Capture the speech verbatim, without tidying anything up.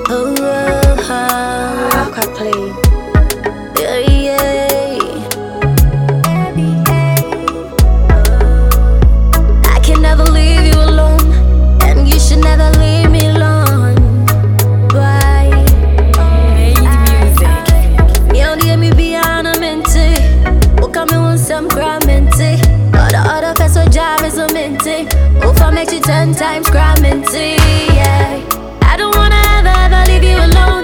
Oh, oh, oh. How can I play? Yeah, yeah. I can never leave you alone, and you should never leave me alone. Why? Made music. Me on the me beyond a minty. Oh, come me want some gramminty. But the other face with jar is a minty. Oh, if I make you ten times gramminty, yeah. I don't wanna ever, ever leave you alone.